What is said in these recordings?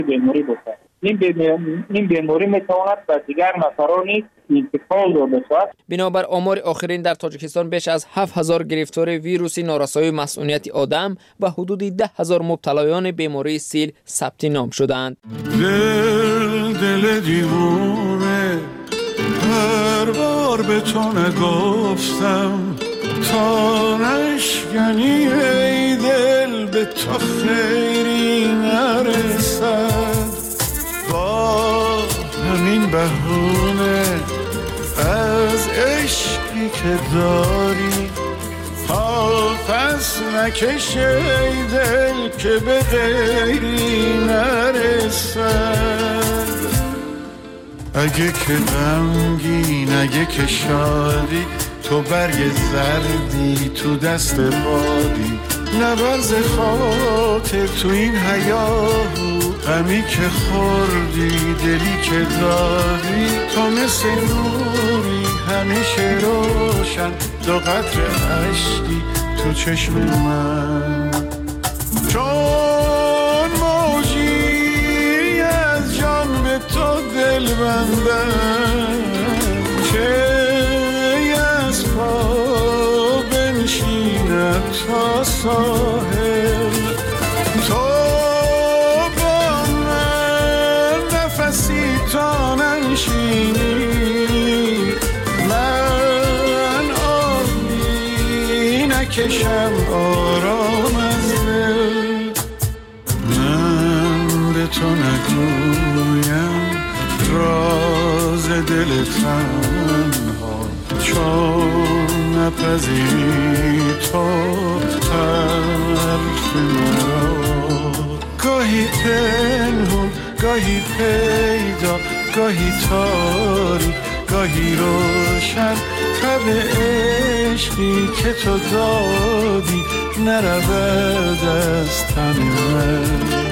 بیماری بود. این بیماری میتواند به دیگر مسائل انتقال داده شود. بنابر آمار آخرین در تاجیکستان بیش از 7000 گرفتار ویروس نارسایی مسئولیت آدم و حدود 10,000 مبتلایان بیماری سیل ثبت نام شدند. دل دیوونه هر بار به تو نگفتم تا نشکنی ای دل به تو خیری نرسد. با همین بهونه از عشقی که داری پس نکش ای دل که به غیری نرسد. اگه که غمگین اگه که شادی تو برگ زردی تو دست بادی نبرز خاطر تو این حیاهو غمی که خوردی دلی که دادی تو مثل نوری همیشه روشن دو قطره عشقی تو چشم من چون موجی از جان به تو دل بندم چه از پا بنشیند تا ساحل تو با من نفسی تا ننشینی من آبی نکشم آرام از دل من به تو نگویم راز دل تنها چون نپذیری تو حرف مرا گاهی پنهون گاهی پیدا گاهی تاری گاهی روشن تب عشقی که تو دادی نرود از تن من.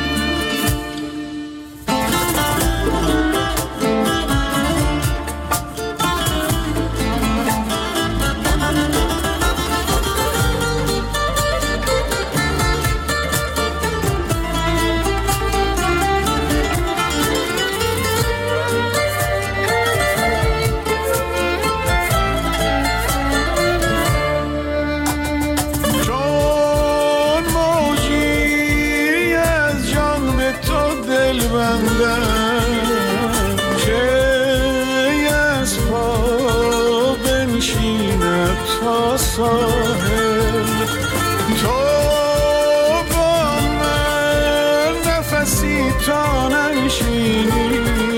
ساحل تو با من نفسی تا ننشینی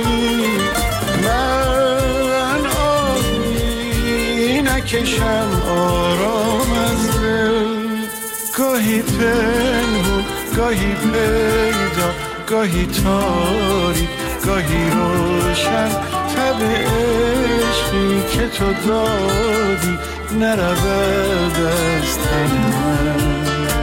من آبی نکشم آرام از دل گاهی پنهون گاهی پیدا گاهی تاریک گاهی روشن تب عشقی که تو دادی نرود از تن من.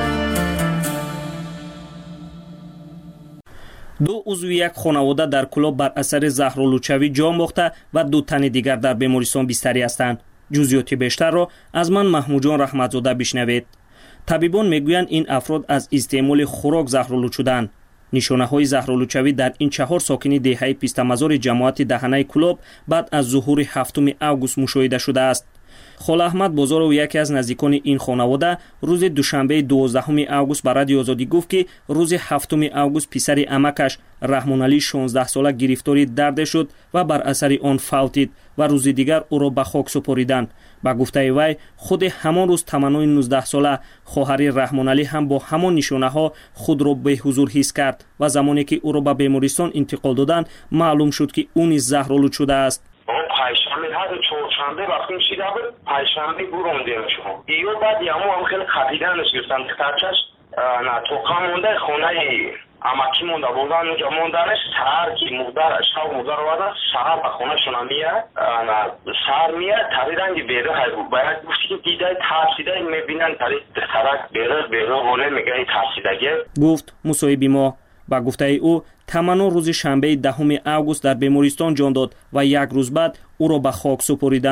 دو عضو یک خانواده در کلاب بر اثر زهرآلودشوی جان باخته و دو تن دیگر در بیمارستان بستری هستند. جزئیات بیشتر را از من محمود جان رحمتزاده بشنوید. طبیبان میگویند این افراد از استعمال خوراک زهرآلود شدند. نشانه‌های زهرآلودشوی در این 4 ساکنی دهه پیستمزار جماعت دهنه کلاب بعد از ظهور 7 اوگوست مشاهده شده است. خاله احمد بازار و یکی از نزدیکان این خانواده روز دوشنبه 12 اوگوست به رادیو آزادی گفت که روز 7 اوگوست پسر عمکش رحمان علی 16 ساله گرفتاری درد شد و بر اثر آن فوتید و روز دیگر او را به خاک سپاریدند. با گفته وی خود همان روز تمنای 19 ساله خواهر رحمان علی هم با همان نشانه‌ها خود را به حضور حس کرد و زمانی که او را به بیمارستان انتقال دادند معلوم شد که او نیز زهرآلود شده است. پنجشنبه هر چهارشنبه وقتی میشیده بود پنجشنبه گرونده میشم ایو بعد یامو هم خیلی خفیدنش گرفتم دخترچش نه توقع مونده خونه اماکی مونده بودن اونجا موندنش سهر که مقدر شب مقدر وادن سهر به خونه شونه میاد سهر میاد تقریبا بیره های بود باید گفتی که دیده ترسیده میبینن دخترک بیره وله میگه ترسیدگه گفت مصاحبی ما. با گفته او تمنا روز شنبه 10 اوگوست در بیمارستان جان داد و یک روز بعد او را به خاک سپاریدند.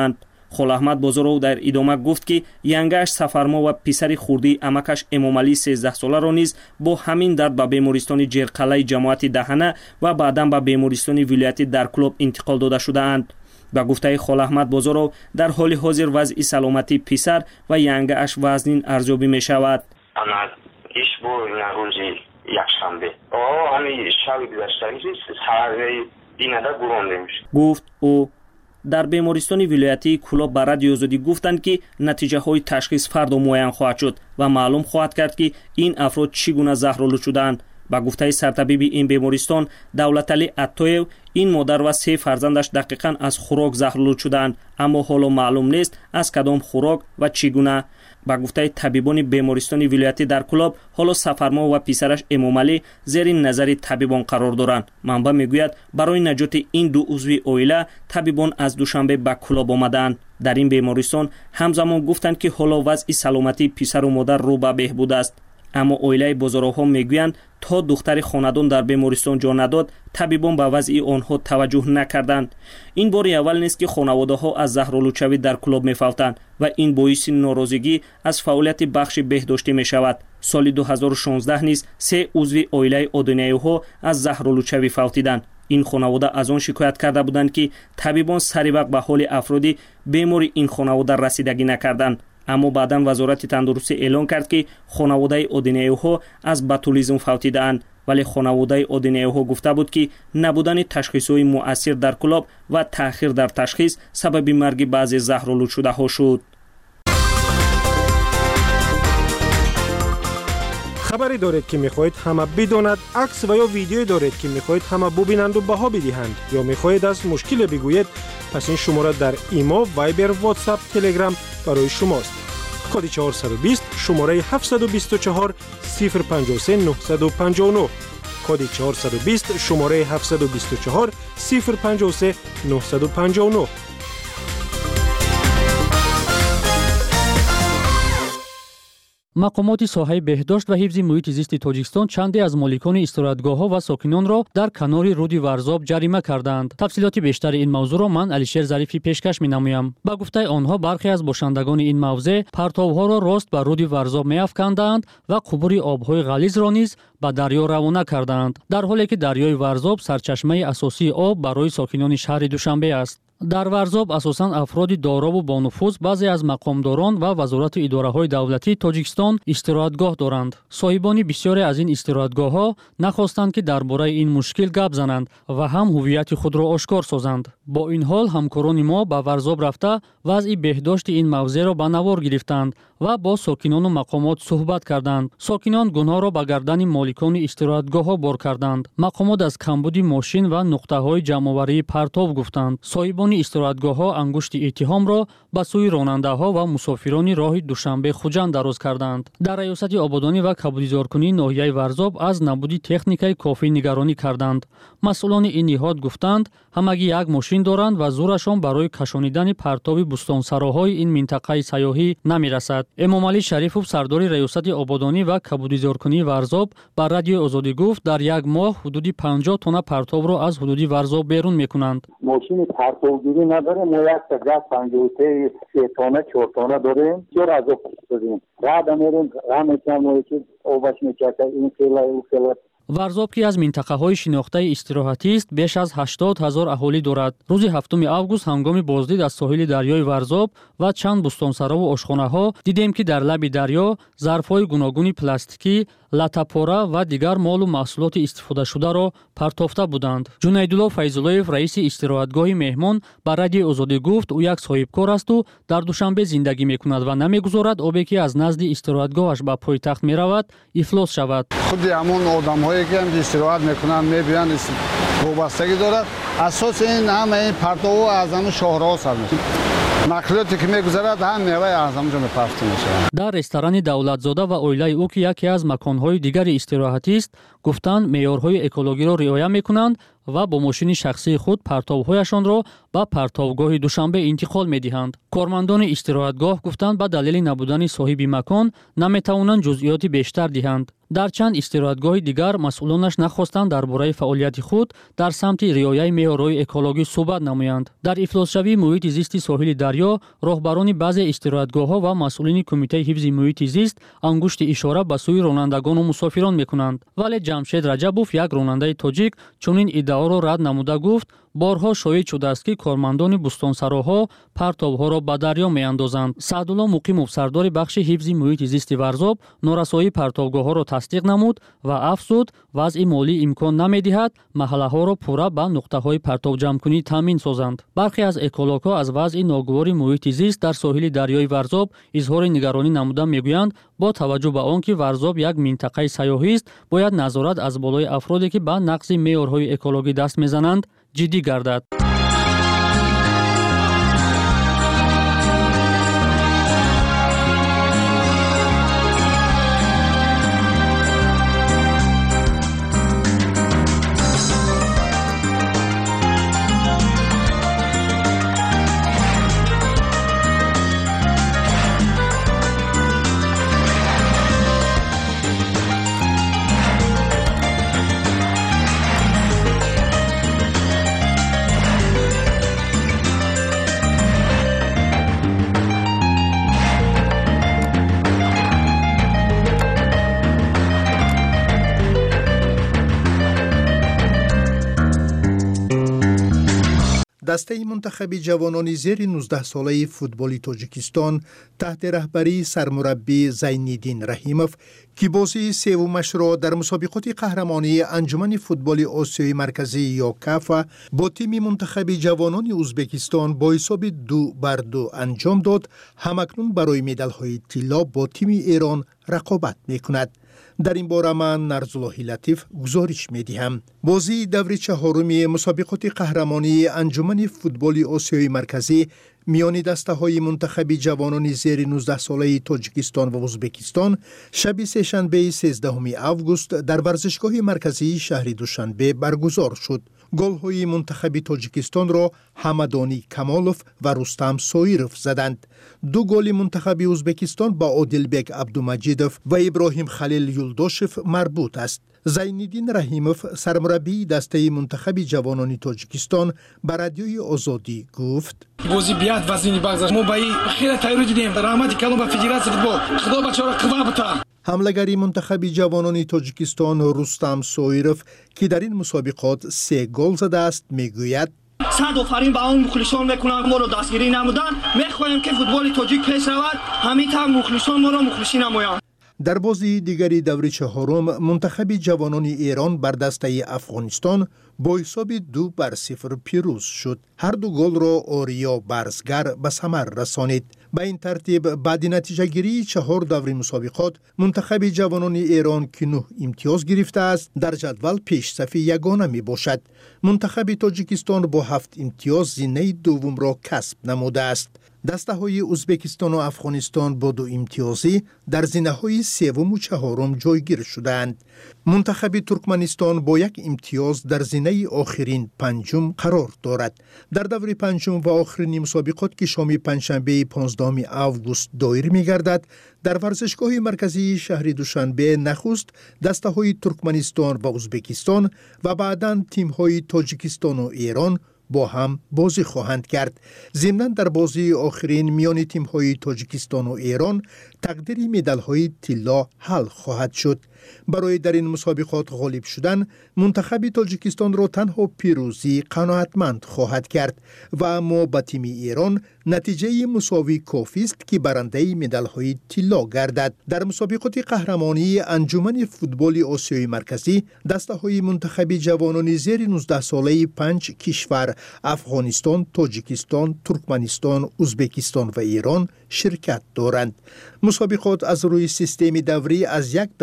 خلاحمد بازارو در ادامه گفت که ینگش سفرما و پسر خردی امکش امامعلی 13 ساله را نیز با همین درد به بیمارستان جرقلای جماعت دهنه و بعداً به بیمارستان ولایتی در کلوب انتقال داده شدهاند. با گفته خلاحمد بازارو در حال حاضر وضع سلامتی پسر و ینگش وزنین ارزیابی می شود. انا ایش بو روزی یکشنبه همین شب گذشته سر دینده گرونده میشه. گفت او در بیمارستان ولایتی کلوب به رادیو آزادی گفتند که نتیجه های تشخیص فردا معین خواهد شد و معلوم خواهد کرد که این افراد چگونه زهرآلود شدند. با گفته سرطبیب این بیمارستان دولتعلی عطایو این مادر و 3 فرزندش دقیقاً از خوراک زهرآلود شدند، اما حالا معلوم نیست از کدام خوراک و چگونه. با گفته طبیبان بیمارستان ولایتی در کلوب حالا سفرما و پسرش امامعلی زیر نظر طبیبان قرار دارند. منبع میگوید برای نجات این دو عضو عائله طبیبان از دوشنبه به کلوب آمدند. در این بیمارستان همزمان گفتند که حالا وضع سلامتی پسر و مادر رو به بهبود است. اما عائله بازارها میگویند تا دختر خاندان در بیمارستان جا نداد طبیبان به وضع آنها توجه نکردند. این بار اول نیست که خانواده ها از زهرآلودشوی در کلوب میفوتند و این باعث ناراضگی از فعالیت بخش بهداشتی می شود. سال 2016 نیز 3 عضو عائله آدونیایوها از زهرآلودشوی فوتیدند. این خانواده از آن شکایت کرده بودند که طبیبان سری وقت به حال افرادی بیمار این خانواده رسیدگی نکردند. اما بعداً وزارت تندرستی اعلان کرد که خانواده آدونیایوها از باتولیزم فوتیدند، ولی خانواده آدونیایوها گفته بود که نبودن تشخیص‌های مؤثر در کلوب و تأخیر در تشخیص سبب مرگ بعضی زهرآلود شده ها شد. خبری دارید که میخواهید همه بداند، عکس و یا ویدیویی دارید که میخواهید همه ببینند و بها بدهند، یا میخواهید از مشکل بگویید، پس این شماره در ایما، وایبر، واتساپ، تلگرام برای شماست. کد 420 شماره 724 053 959. کد 420 شماره 724 053 959. مقامات ساحه بهداشت و حفظ محیط زیست تاجیکستان چندی از مالکان استراحتگاه‌ها و ساکنان را در کنار رود ورزاب جریمه کردند. تفصیلات بیشتر این موضوع را من علیشیر ظریفی پیشکش می‌نمایم. با گفته آنها برخی از باشندگان این موضع پرتوها را راست به رود ورزاب می‌افکندند و قبور آب‌های غلیظ را نیز به دریا روانه کردند، در حالی که دریای ورزاب سرچشمه اساسی آب برای ساکنان شهر دوشنبه است. در ورزاب اساساً افراد دارا و با نفوذ بعضی از مقامداران و وزارت اداره‌های دولتی تاجیکستان استراحتگاه دارند. صاحبان بسیاری از این استراحتگاه‌ها نخواستند که درباره این مشکل گپ زنند و هم هویت خود را آشکار سازند. با این حال همکاران ما به ورزاب رفته وضع بهداشت این موضع را به نوار گرفتند و با ساکنان و مقامات صحبت کردند. ساکنان گناه را به گردن مالکان استراحتگاه‌ها بار کردند. مقامات از کمبود ماشین و نقطه‌های جمع‌آوری پرتاب گفتند. صاحبان استراحتگاه‌ها انگشت اتهام را به سوی راننده‌ها و مسافران راه دوشنبه خوجند دراز کردند. در ریاست آبادانی و کبودیزارکنی ناحیه ورزاب از نبودی تکنیکای کافی نگرانی کردند. مسئولان این نهاد گفتند همگی یک ماشین دارند و زورشان برای کشانیدن پرتاب بستانسراهای این منطقه سیاحی نمی‌رسد. امامعلی شریفوف سردار ریاست آبادانی و کبودیزارکنی ورزاب بر رادیو آزادی گفت در یک ماه حدود 50 تن پرتاب را از حدود ورزاب بیرون می‌کنند. ماشین پرتابگیری نداره، ما یک تا 53 تانه 4 تانه داریم، جور از آب داریم. راه میریم، راه میکنیم که آبش میچکه این خیلی او خیلی. ورزاب که از منطقه‌های شناخته استراحتی است بیش از 80,000 اهالی دارد. روز 7 آگوست هنگام بازدید از ساحل دریای ورزاب و چند بستانسرا و آشخانه‌ها دیدیم که در لب دریا ظرف‌های گوناگون پلاستیکی، لاتاپورا و دیگر مال و محصولات استفاده شده را پرتافته بودند. جنیدالله فیض‌اللهیف رئیس استراحتگاه مهمان بر رادیو آزادی گفت او یک صاحبکار است و در دوشنبه زندگی می‌کند و نمی‌گذارد آبی که از نزد استراحتگاهش به پایتخت می‌رود افلاس شود. خود همون آدم‌هایی که استراحت می‌کنند می‌بینند وابستگی دارد. اساس این همه این پرتو از همون شهرها سر میشه. نقلیاتی که می‌گذرد هم میوه از همونجا می‌پخته میشه. در رستوران دولتزاده و اویله او که یکی از مکان‌های دیگر استراحتی است، گفتند معیارهای اکولوژی را رعایت می‌کنند ва бо мошини шахсии худ партовҳояшонро ба партовгоҳи Душанбе интиқол медиҳанд. Кормандони истироҳатгоҳ гуфтанд ба далели набудани соҳиби макон наметавонанд ҷузъиёти бештар диҳанд. дар чанд истироҳатгоҳи дигар масъулонаш нахостанд дар бораи фаъолияти худ дар самти риояи меъёрҳои экологӣ суҳбат намоянд. Дар ифлосшавии муҳити зисти соҳили дарё роҳбарони баъзе истироҳатгоҳҳо ва масъулини кумитаи ҳифзи муҳити зист ангушти ишора ба сӯи ронандагону мусофирон мекунанд. вале Ҷамшед Раҷабов, як ронандаи тоҷик, чунин иддаоро рад намуда гуфт, борҳо шоҳид шудааст ки кормандони бустонсароҳо партовҳоро ба дарё меандозанд. Саъдулло Муқимов, сардори бахши ҳифзи муҳити зисти Варзоб, норасоии партовгоҳҳоро тасдиқ намуд ва афзуд, вазъи молӣ имкон намедиҳад маҳаллаҳоро пурра ба нуқтаҳои партовҷамъкунӣ таъмин созанд. бархе аз экологҳо аз вазъи ногувори муҳити зист дар соҳили дарёи Варзоб изҳори нигаронӣ намуда мегӯянд, бо таваҷҷӯҳ ба он ки Варзоб як минтақаи сайёҳист, бояд назорат аз болои афроде ки ба нақзи меъёрҳои экологӣ даст мезананд ҷиддӣ гардад. дастаи мунтахаби ҷавонони зери 19 солаи футболи Тоҷикистон таҳти раҳбарии сармураббӣ Зайниддин Раҳимов ки бозии севумашро дар мусобиқоти қаҳрамонии анҷумани футболи Осиёи марказӣ ё КАФА бо тими мунтахаби ҷавонони Узбекистон бо ҳисоби 2-2 анҷом дод, ҳамакнун барои медалҳои тилло бо тими Эрон рақобат мекунад. дар ин бора ман Нарзуллоҳи Латиф гузориш медиҳам. бозии даври чаҳоруми мусобиқоти қаҳрамонии анҷумани футболи Осиёи марказӣ миёни дастаҳои мунтахаби ҷавонони зери 19 солаи Тоҷикистон ва Узбекистон шаби сешанбеи 13 август дар варзишгоҳи марказии шаҳри Душанбе баргузор шуд. голҳои мунтахаби Тоҷикистонро Ҳамадони Камолов ва Рустам Соиров заданд. ду голи мунтахаби Узбекистон ба Одилбек Абдумаҷидов ва Иброҳим Халил Юлдошев марбут аст. Зайниддин Раҳимов, сармураббии дастаи мунтахаби ҷавонони Тоҷикистон, ба радиои Озодӣ гуфт: бозӣ бият вазни бағзаш мо ба ин хеле тайёрӣ дидем. раҳмати калон ба федератсияи футбол. худо бачора қива бута. ҳамлагари мунтахаби ҷавонони Тоҷикистон Рустам Соиров, ки дар ин мусобиқот 3 гол задааст, мегӯяд: сад офарин ба он мухлисон мекунанд, моро дастгирӣ намуданд. мехоҳем ки футболи тоҷик пеш равад, ҳамин тавр мухлисон моро мухлисӣ намоянд. дар бозии дигари даври чаҳорум мунтахаби ҷавонони Эрон бар дастаи Афғонистон бо ҳисоби 2-0 пирӯз шуд. ҳарду голро Ориё Барзгар ба самар расонид. ба ин тартиб баъди натиҷагирии 4 даври мусобиқот мунтахаби ҷавонони Эрон ки 9 имтиёз гирифтааст, дар ҷадвал пешсафи ягона мебошад. мунтахаби Тоҷикистон бо 7 имтиёз зиннаи дуввумро касб намудааст. дастаҳои Узбекистону Афғонистон бо 2 имтиёзӣ дар зинаҳои севуму чаҳорум ҷойгир шуданд. мунтахаби Туркманистон бо 1 имтиёз дар зинаи охирин панҷум қарор дорад. дар даври панҷум ва охирини мусобиқот ки шоми панҷшанбеи 15 август доир мегардад, дар варзишгоҳи марказии шаҳри Душанбе нахуст дастаҳои Туркманистон ва Узбекистон ва баъдан тимҳои Тоҷикистону Эрон бо ҳам бозӣ хоҳанд кард. зимнан дар бозии охирин миёни тимҳои Тоҷикистону Эрон тақдири медалҳои тилло ҳал хоҳад шуд. барои дар ин мусобиқот ғолиб шудан мунтахаби Тоҷикистонро танҳо пирӯзӣ қаноатманд хоҳад кард ва аммо ба тими Эрон натиҷаи мусовӣ кофист ки барандаи медалҳои тилло гардад. дар мусобиқоти қаҳрамонии анҷумани футболи Осиёи марказӣ дастаҳои мунтахаби ҷавонони зери 19 солаи 5 кишвар Афғонистон, Тоҷикистон, Туркманистон, Узбекистон ва Эрон ширкат доранд. мусобиқот аз рӯи системи даврӣ аз як давра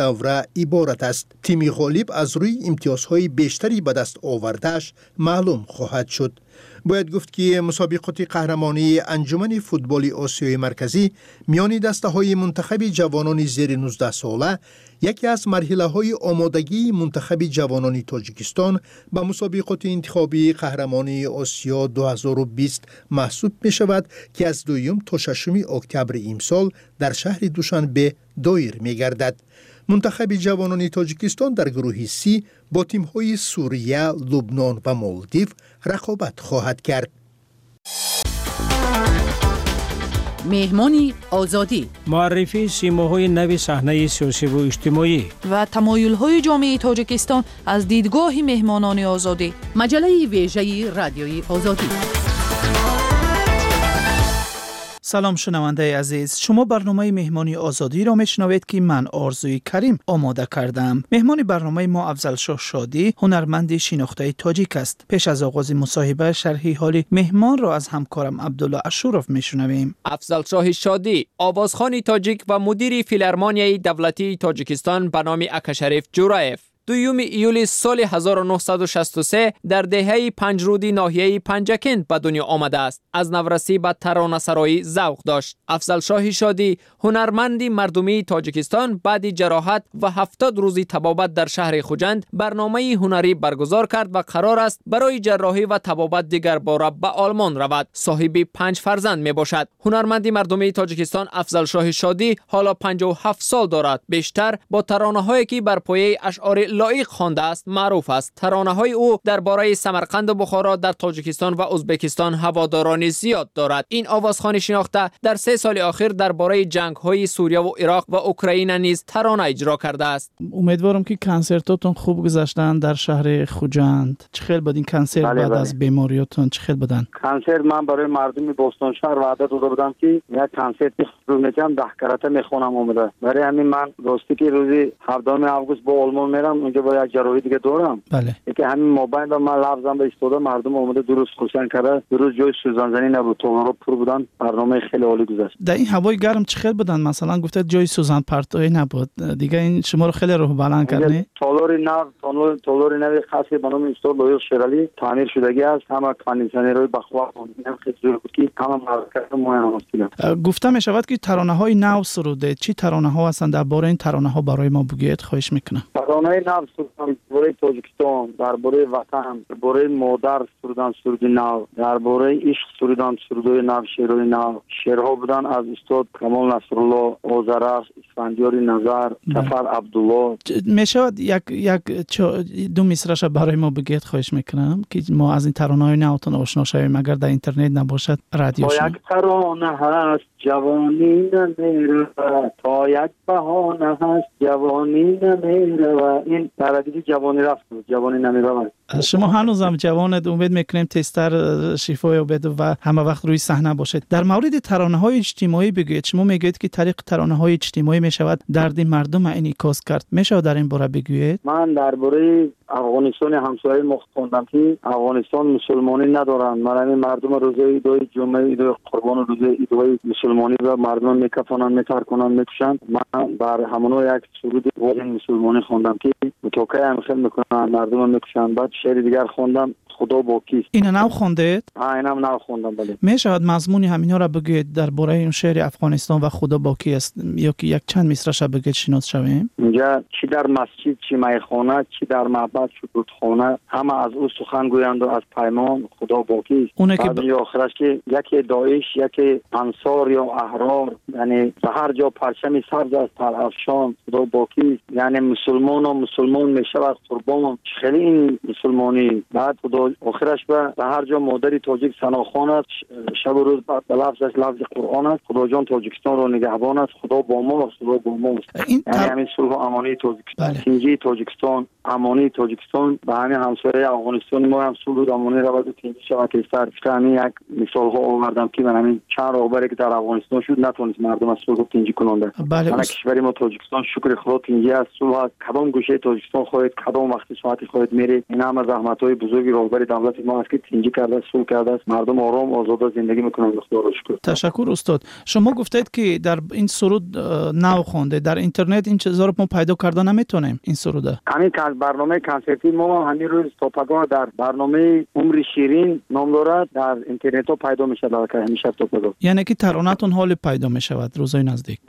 عبارت است. تیم غالب از روی امتیازهای بیشتری به دست آوردهش معلوم خواهد شد. باید گفت که مسابقات قهرمانی انجمن فوتبال آسیای مرکزی میان دسته‌های منتخب جوانان زیر 19 ساله یکی از مرحله‌های آمادگی منتخب جوانان تاجیکستان به مسابقات انتخابی قهرمانی آسیا 2020 محسوب می شود که از 2 تا 6 اکتبر امسال در شهر دوشنبه دایر می گردد. منتخب جوانان تاجیکستان در گروه سی با تیم‌های سوریه، لبنان و مالدیو رقابت خواهد کرد. مهمانی آزادی، معرفی سیماهای نو صحنه سیاسی و اجتماعی و تمایل‌های جامعه تاجیکستان از دیدگاه مهمانان آزادی. مجله ویژه رادیوی آزادی. سلام شنونده عزیز، شما برنامه مهمانی آزادی را میشنوید که من آرزوی کریم آماده کردم. مهمان برنامه ما افضلشاه شادی، هنرمند شناخته تاجیک است. پیش از آغاز مصاحبه شرح حال مهمان را از همکارم عبدالله اشورف میشنویم. افضلشاه شادی، آوازخوان تاجیک و مدیر فیلارمونیای دولتی تاجیکستان به نام اکاشریف جورایف، 2 ایول سال 1963 در دهه پنجرودی ناحیه پنجکند به دنیا آمده است. از نورسی به ترانه‌سرایی ذوق داشت. افضلشاه شادی، هنرمندی مردمی تاجیکستان، بعد جراحت و 70 روزی طبابت در شهر خوجند برنامه هنری برگزار کرد و قرار است برای جراحی و طبابت دیگر باره به آلمان رود. صاحب 5 فرزند می باشد. هنرمندی مردمی تاجیکستان افضلشاه شادی حالا 57 سال دارد. بیشتر با ترانه‌هایی که بر پایه اشعار لایق خوانده است معروف است. ترانه‌های او درباره سمرقند و بخارا در تاجیکستان و ازبکستان هوادارانی زیاد دارد. این آوازخوان شناخته در 3 سال اخیر درباره جنگ‌های سوریه و عراق و اوکراین نیز ترانه اجرا کرده است. امیدوارم که کنسرتاتون خوب گذشتن در شهر خوجند. چه خیلی بود این کنسرت بعد از بیماریاتون؟ چه خیلی بودن؟ کنسرت من برای مردم بوستون شهر وعده داده بودم که یک کنسرت رو میگم 10 کرته میخونم اومده. برای همین من راستی که روزی 17 آگوست با آلمان میرم، اونجا با یک جراحی دیگه دارم. بله. که همین موبایل من لفظم به استفاده مردم اومده درست خوشن کرده. درست جای سوزانزنی نبود، تو پر بودن. برنامه خیلی عالی گذشت. در این هوای گرم چه خیلی بودن؟ مثلا گفته جای سوزان پرتوی نبود. دیگه این شما رو خیلی روح بلند کردنی. تالار نو خاصی به نام استور لویل شرالی تعمیر شدگی است. همه کاندیشنرهای بخوا خیلی زور بود که همه مرکز مهم است. گفته می شود که ترانه‌های نو سروده. چی ترانه‌ها هستند؟ درباره این ترانه‌ها برای ما بگید خواهش میکنم. ترانه‌های نو سرودن درباره تاجیکستان، درباره وطن، درباره مادر سرودن سرود نو، درباره عشق سرودن سرودهای نو، شعرهای نو. شعرها بودن از استاد کمال نصرالله، آذرخش، اسفندیار نظر، سفر عبدالله. می شود یک 2 مصرعش برای ما بگید خواهش میکنم که ما از این ترانه‌های نوتون آشنا شویم اگر در اینترنت نباشد رادیو شما. یک ترانه هست جوانی نمیره، تا یک بهانه هست جوانی نمیره. این تردید جوانی رفت، جوانی نمیره. شما هنوزم جوانید، امید میکنیم تستر شفای یابد و همه وقت روی صحنه باشید. در مورد ترانه‌های اجتماعی بگید. شما میگید که طریق ترانه‌های اجتماعی میشود درد مردم انعکاس کرد. میشه در این باره بگویید؟ من درباره افغانستان همسایه خوندم که افغانستان مسلمانی ندارن. من مردم روزه ایدای جمعه، ایدای قربان، روزه ایدای مسلمانی و مردم میکفنن، میترکنن، میکشن. من بر همونو یک سرود مسلمانی خوندم که متوقع هم خیلی میکنن، مردم میکشن. بعد شعر دیگر خوندم خدا با کیست. اینا نو خوندید؟ اینم نو خوندم. بله. میشود مضمون همینا را بگید درباره این شعر افغانستان و خدا با کی است، یا که یک چند مصرعش بگید شناس شویم؟ اینجا چی در مسجد، چی میخانه، چی در معبد، چی رودخانه، همه از او سخن گویند و از پیمان خدا با کی است. بعد آخرش که یکی داعش، یکی انصار یا احرار، یعنی به هر جا پرچم سبز است پرافشان خدا با کی است. یعنی مسلمان و مسلمان میشود قربان. خیلی این مسلمانی. بعد خدا آخرش به هر جا مادری تاجیک سناخوان است، شب و روز به لفظش لفظ قرآن است. خدا جان تاجیکستان را نگهبان است، خدا با ما است، خدا با ما است. یعنی همین صلح و امانی تاجیکستان، تنجی تاجیکستان، امانی تاجیکستان به همین همسایه افغانستان ما هم صلح و امانی را و تنجی شود که سر همین یک مثال ها آوردم که من همین چند راهبری که در افغانستان شد نتونست مردم از صلح و تنجی کننده. من کشور ما تاجیکستان شکر خدا تنجی است، صلح کدام گوشه تاجیکستان خواهید، کدام وقت ساعتی خواهید میره، این هم همه زحمت‌های بزرگی راهبر دولت ما است که تنجی کرده، صلح کرده، مردم آرام آزاد زندگی میکنن. خدا را شکر. تشکر استاد. شما گفتید که در این سرود نو خونده در اینترنت این چیزا رو ما پیدا کردن نمیتونیم این سروده. همین برنامه کنسرتی ما همین روز توپگاه در برنامه عمر شیرین نام دارد، در اینترنت ها پیدا میشه در همیشه توپگاه. یعنی که ترانه‌تون حال پیدا میشود روزای نزدیک.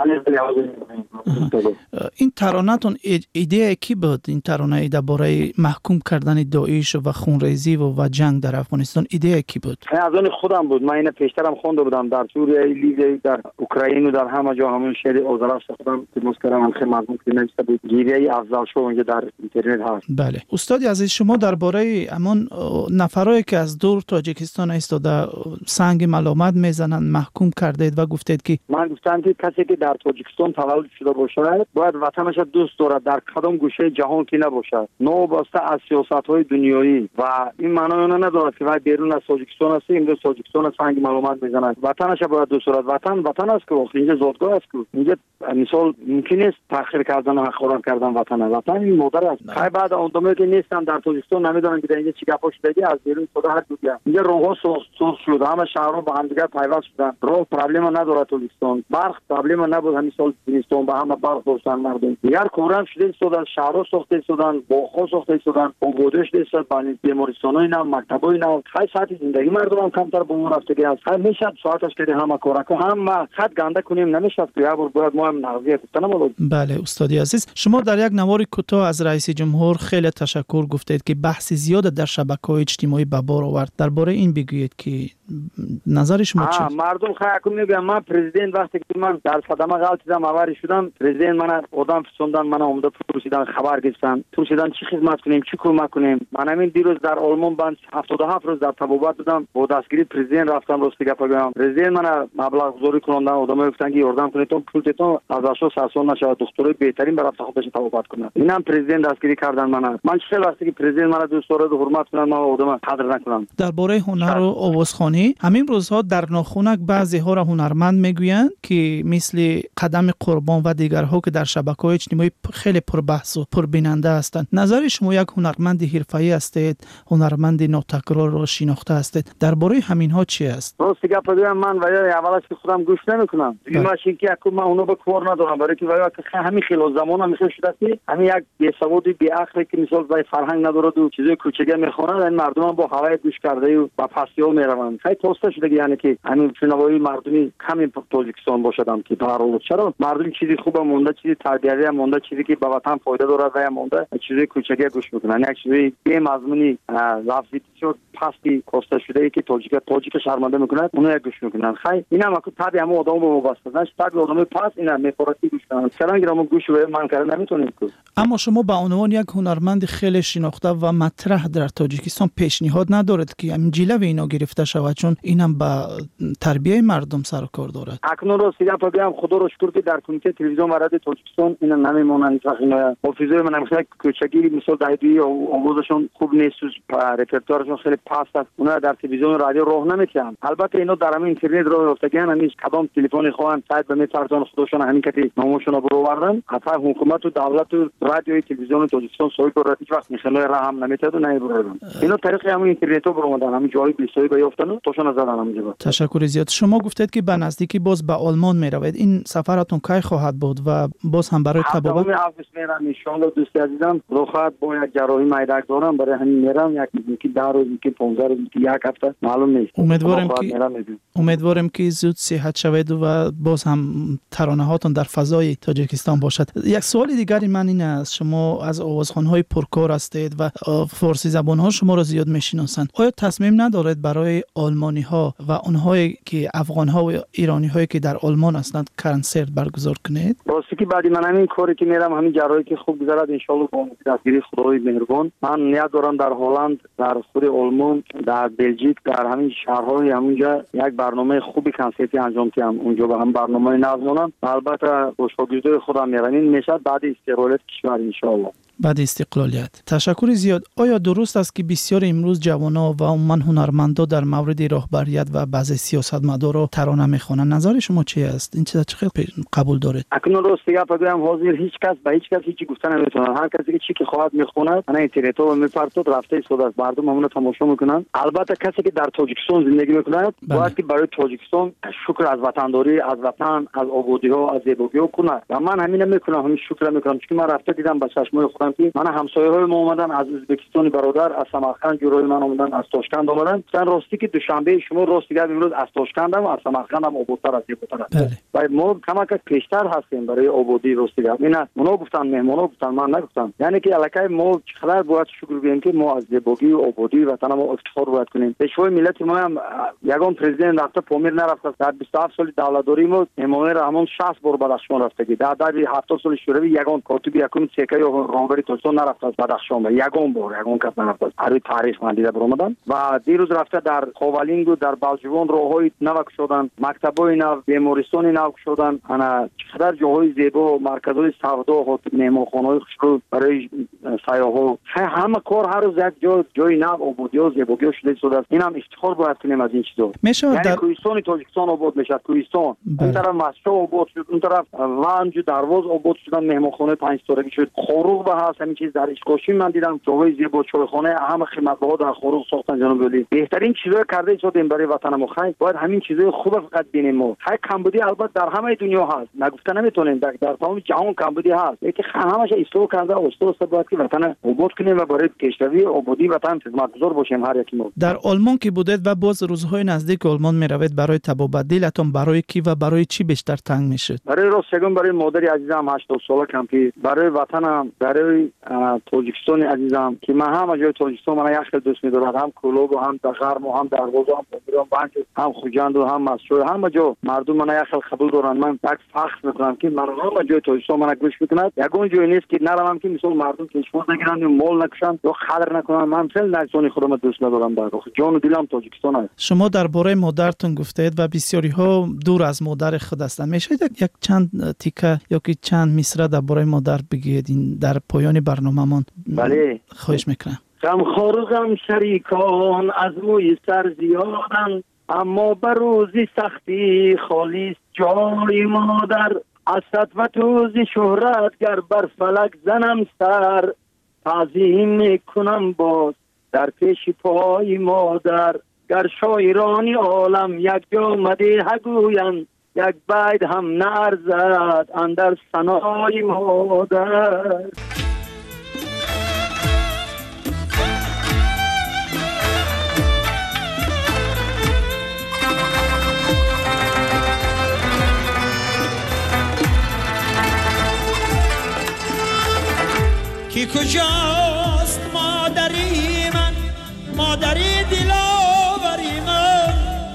این ترانه‌تون ایده کی بود؟ این ترانه درباره محکوم کردن داعش و خونریزی و جنگ در افغانستان ایده کی بود؟ از آن خودم بود. من این پیشترم خونده بودم در سوریه، لیبی، در اوکراین و در همه جا همون شهر اوزارش خودم تماس کردم. خیلی مضمون که نوشته بود. گیریه افضل شو اونجا در اینترنت هست. بله. استاد عزیز، شما درباره همون نفرایی که از دور تاجیکستان ایستاده سنگ ملامت میزنن محکوم کردید و گفتید که من گفتم که کسی که در تاجیکستان تولد شده باشه باید وطنش دوست دارد، در کدام گوشه جهان که نباشه، نوابسته از سیاست‌های دنیایی. و این معنی ندارد که بیرون از تاجیکستان است این تاجیکستان سنگ ملامت میزنند. وطنش باید دوست دارد. وطن است که اینجا زادگاه است که اینجا مثال ممکن است تأخیر کردن و حقارت کردن وطن این مادر است. خیلی بعد آدمایی که نیستن در تاجیکستان نمیدونن که اینجا چی گپا شده، از بیرون خدا هر جوری اینجا راه‌ها سوخت شد، همه شهرها با هم دیگه پیوست شدن. راه پرابلم نداره تاجیکستان، برق پرابلم نبود. همین سال زمستون با همه برق داشتن مردم. دیگر کورم شده شدن، شهرها ساخته شدن، باغ‌ها ساخته شدن، آبادش شد، بیمارستانای نو، مکتبای نو. خیلی ساعت زندگی مردم هم کمتر به اون رفته است. خیلی میشد ساعتش که همه کارا هم خط گنده کنیم نمیشد که یا باید ما هم نقضیه کنیم. بله استادی عزیز، شما در یک نوار کوتاه از رئیس جمهور خیلی تشکر گفتید که بحث زیاد در شبکه‌های اجتماعی به بار آورد. درباره این بگویید که نظر شما چیه؟ مردم خیلی میگن من پرزیدنت وقتی که من در صدمه غلطیدم آوری شدم، پرزیدنت من آدم پسوندن، من اومده پرسیدن خبر گرفتن، پرسیدن چی خدمت کنیم، چی کمک کنیم. من همین دیروز در آلمان بند 77 روز در تبابت بودم، با دستگیری پرزیدنت رفتم راستی گپ بگم. پرزیدنت من مبلغ گذاری کردن، آدمای گفتن که یاردم کنید تا پولتون از اشو سرسون نشه، دکترای بهترین برای خودش تبابت کنه. اینم پرزیدنت دستگیری کردن. من چه وقتی که پرزیدنت من دوست داره حرمت کنن، من آدم قدر نکنم. درباره هنر و آوازخوانی همین روزها در ناخونک بعضی ها را هنرمند میگویند که مثل قدم قربان و دیگرها که در شبکه‌های اجتماعی خیلی پربحث و پربیننده هستند. نظر شما یک هنرمند حرفه‌ای هستید، هنرمند ناتکرار را شناخته هستید، درباره همین ها چی است؟ راست گپ بگم من اولش که خودم گوش نمیکنم. ماشین که من اونو به کار ندارم، برای که همین خیلی زمان هم میشه شده همین یک بی‌سوادی بی‌عقلی که مثال زای فرهنگ نداره و چیزای کوچیکه میخونه، این مردم با هوای گوش کرده و با پسیو میروند. خیلی توسته شده یعنی که همین شنوایی مردمی همین تاجیکستان باشدم که در چرا مردم چیزی خوبه مونده، چیزی تربیتی مونده، چیزی که به وطن فایده داره و مونده، چیزی کوچیکه گوش میکنن. یک چیزی بی مضمونی لفظی شد پستی کوسته شده ای که تاجیک شرمنده میکنه اونو گوش میکنن. خیلی اینا ما طبعی هم آدمو به وابسته نش، طبعی آدمو پس اینا میفورتی گوش کنن. چرا گرام گوش و من کردن نمیتونیم. اما شما به عنوان یک هنرمند خیلی شناخته و مطرح در تاجیکستان پیشنهاد ندارد که همین جلوه اینا گرفته شود، چون اینم به تربیه مردم سر کار دارد؟ اکنون رو سیده بگم خدا رو شکر که در کمیته تلویزیون و رادیو تاجیکستان اینا نمیمونن. اینا حافظه من مثلا کوچکی مثال دایدی آوازشون خوب نیست، رپرتوارشون خیلی پست است، اونا در تلویزیون و رادیو راه نمیکنن. البته اینا در همین اینترنت راه افتادن، همین کدام تلفن خواهن سایت به میترسون خودشون همین که نامشون رو بردن. حتی حکومت و دولت و رادیو تلویزیون تاجیکستان سوی رو هیچ وقت میخنه راه هم نمیتاد و نمیبردن. اینا طریق همین اینترنت رو بردن، همین جایی بیسوی بیافتن توشون زدن همینجا. تشکر زیاد. شما گفتید که به نزدیکی باز به آلمان میروید. این سفرتون کی خواهد بود و باز هم برای تبابت؟ همین آگوست میرم ان شاء الله. دوست عزیزم روخات با یک جراحی میدک دارم، برای همین میرم. یکی 10 روز که 15 روز که یک هفته معلوم نیست. امیدوارم که زود صحت شوید و باز هم ترانه هاتون در فضای تاجیکستان باشد. یک سوال دیگری من این است، شما از آوازخوان‌های پرکار هستید و فارسی زبان‌ها شما را زیاد میشناسند. آیا تصمیم ندارید برای آلمانی‌ها و اونهایی که افغان‌ها و ایرانی‌هایی که در آلمان هستند کنسرت برگزار کنید؟ راستی که بعد من همین کاری که میرم، همین جراحی که خوب گذرد ان شاء الله با دستگیری خدای مهربان، من نیت دارم در هلند، در خود آلمان، در بلژیک، در همین شهرهای همونجا یک برنامه خوبی کنسرتی انجام دهم. اونجا با هم برنامه نظمونم. البته با شاگردای خودم میرم. این میشه بعد استقلال کشور ان شاء الله. بعد استقلالیت. تشکر زیاد. آیا درست است که بسیار امروز جوانان و عموما هنرمندا در مورد راهبریت و بعضی سیاستمدارا ترانه میخوانند؟ نظر شما چی است؟ این چیزا چقدر قبول دارید؟ اکنون راست بگم حاضر هیچ کس به هیچ کس هیچی گفتن نمیتونه. هر کسی که چی که خواهد میخونه انا اینترنت رو میپرتد رفته ایستاده است، مردم همون تماشا میکنن. البته کسی که در تاجیکستان زندگی میکنه باید که برای تاجیکستان شکر از وطنداری، از وطن، از آبادی ها، از زیبایی ها کنه. و من همین میکنم، همین شکر میکنم، چون من رفته دیدم با چشمای خودم که من همسایه های ما اومدن از ازبکستان برادر، از سمرقند جورای من اومدن، از تاشکند اومدن. مثلا راستی که دوشنبه شما راست دیگه امروز از تاشکندم و از سمرقندم آبادتر از زیباتر است. و ما کمک پیشتر هستیم برای آبادی راست دیگه. اینا اونا گفتن، مهمونا گفتن، من نگفتم. یعنی که الکای ما چقدر باید شکر بگیم که ما از زیبایی و آبادی وطن ما افتخار باید کنیم. پیشوای ملت ما هم یگان پرزیدنت رفته پامیر نرفته. در 27 سال دولتداری ما امام رحمان 60 بار بدخشان رفته که در 70 سال شوروی یگان کاتب یکم سکه یا رانبری تاجستان نرفته از بدخشان. یگان بار یگان کس نرفته. هر تاریخ من دیده برآمدن و دیروز رفته در خاولینگ و در بلجوان راههای نو شدن، مکتبای نو، بیمارستان نو شدن. انا چقدر جاهای زیبا، مرکزهای سودا و مهمانخانه‌های خوشرو برای سیاحا. همه کار هر روز یک جای نو آبادی و زیبایی شده است. این هم افتخار باید کنیم از این چیزا. یعنی کوهستان تاجیکستان آباد میشه. کوهستان این طرف مسجد آباد شد، اون طرف لنج و درواز آباد شدن، مهمانخانه 5 ستارگی شد. خاروق به هست همین چیز در اشکاشی من دیدم جاهای زیبا، چایخانه همه خدمت‌ها در خاروق ساختن. جناب ولی بهترین چیزا کرده شدیم برای وطن ما. خیر باید همین چیزای خوب فقط ببینیم. ما خیر کمبودی البته در همه دنیا هست، نگفته نمیتونیم، در تمام جهان کمبودی هست، لیکن همش اصلاح کرده استاد باید که وطن آباد کنیم و برای پیشروی آبادی وطن خدمتگزار باشیم هر یکی ما. در آلمان که بودید و باز روزهای نزدیک آلمان میروید، برای تبابت دلتون برای کی و برای چی بیشتر تنگ میشه؟ برای راستگان برای مادری عزیزم 80 ساله کمپی، برای وطنم، برای تاجیکستان عزیزم که من هم جای تاجیکستان من یک خیلی دوست می‌دارم، هم کلوب و هم دغرم و هم دروازه و هم بانک، هم خوجند و هم مسجد، همه جا مردم من یک خیلی قبول دارن. من یک فخر میکنم که من همه جای تاجیکستان من گوش میکنم. یگون جای نیست که نروم که مثلا مردم کشمون نگیرن، مال نکشن یا خلر نکنن. من خیلی نجسانی خودم دوست ندارم. در جان و دلم تاجیکستان است. شما درباره مادرتون گفتید و بسیاری ها دور از مادر خود هستند. میشه یک چند تیکه یا که چند مصرع درباره مادر بگید این در پایان برنامه‌مان؟ بله خواهش میکنم. غمخوار و غم شریکان از موی سر زیادن، اما بر روزی سختی خالی جای مادر. از سطوت روزی شهرت گر بر فلک زنم سر، تعظیم میکنم باز در پیش پای مادر. گر شاعرانی عالم یک جا مدیح گویند، یک بیت هم نارزد اندر ثنای مادر. کی کجاست مادری من، مادری دلاوری من؟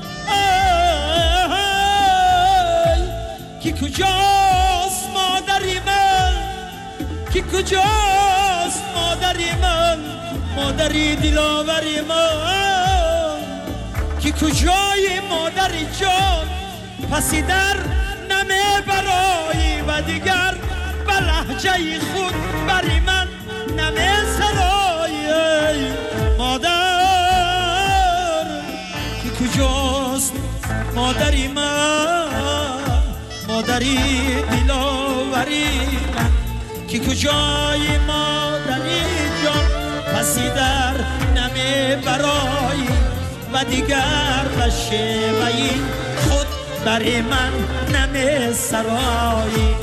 کی کجاست مادری من، کی کجاست مادری من، مادری دلاوری من؟ کی کجای مادری جان، پسی در نمی برایی و دیگر به لحجه خود بری من نمی سرایی. مادر کی کجاست مادری من، مادری دلاوری من؟ کی کجای مادری جان، پسی در نمی برایی و دیگر به شیوهی خود بری من نمی سرایی.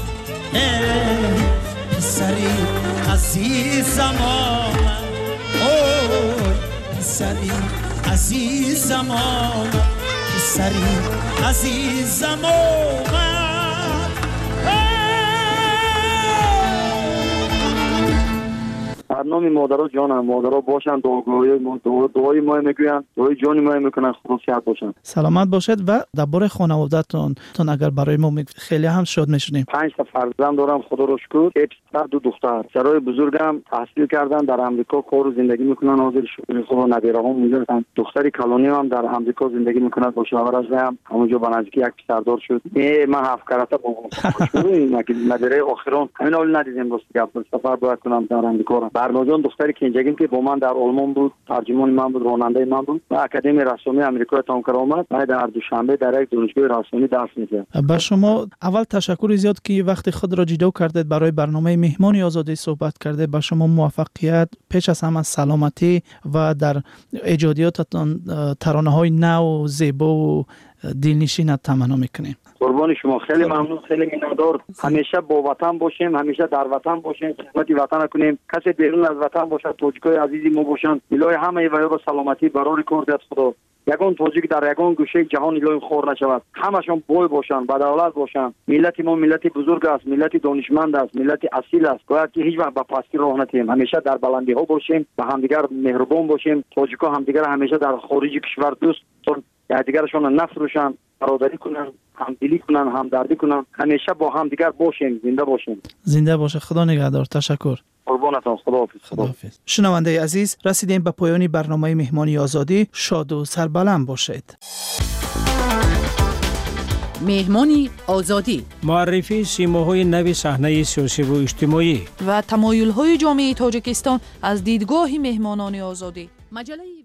پسری عزیزم آمد، اوی پسری عزیزم آمد، پسری عزیزم آمد. در نام مادرها جانم، مادرها باشن، دعای ما میگوین، دعای جان ما میکنن، خدا صحت باشن. سلامت باشید. و درباره خانواده‌تون اگر برای ما خیلی هم شاد میشونیم. 5 تا فرزند دارم، خدا رو شکر. 3 پسر 2 دختر. پسرای بزرگم تحصیل کردن در آمریکا، کار و زندگی میکنن، حاضر شکر خدا. نبیره‌ها میگردن. دختری کلانی هم در آمریکا زندگی میکنه، با شوهرش هم همونجا با نزدیکی یک پسردار شد. من 7 کرته بابام نبیره آخران همین حال ندیدیم. راست گپ سفر باید کنم در آمریکا. برناجان دختری کنجگیم که با من در آلمان بود، ترجمان من بود، راننده من بود. و اکادمی رسمی آمریکا تام کرد. من در دوشنبه در یک دانشگاه رسمی درس می‌دادم. با شما اول تشکر زیاد که وقت خود را جدا کردید برای برنامه مهمانی آزادی صحبت کرده. با شما موفقیت، پیش از همه سلامتی و در ایجادیاتتان ترانه‌های نو و زیبا و دلنشین تمنا میکنیم. قربان شما، خیلی ممنون، خیلی مینادار. همیشه با وطن باشیم، همیشه در وطن باشیم، خدمت وطن کنیم. کسی بیرون از وطن باشه، توجیکای عزیزی ما باشن. الهی همه و با سلامتی برای کار داد خدا. یگان توجیک در یگان گوشه جهان الهی خور نشود. همشون بوی باشن، با دولت باشن. ملت ما ملت بزرگ است، ملت دانشمند است، ملت اصیل است. باید که هیچ وقت با پستی راه نتیم. همیشه در بلندی ها باشیم، با همدیگر مهربان باشیم. توجیکا همدیگر همیشه در خارج کشور دوست دیگرشون نفروشن، برادری کنن، همدلی کنن، همدردی کنن. همیشه با هم دیگر باشیم، زنده باشیم. زنده باشه. خدا نگهدار. تشکر. قربانتان. خداحافظ. شنونده عزیز، رسیدیم به پایان برنامه مهمانی آزادی. شاد و سربلند باشید. مهمانی آزادی، معرفی سیماهای نو صحنه سیاسی و اجتماعی و تمایل‌های جامعه تاجیکستان از دیدگاه مهمانان آزادی. مجله